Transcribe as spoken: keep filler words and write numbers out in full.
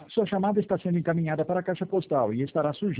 Sua chamada está sendo encaminhada para a caixa postal e estará sujeita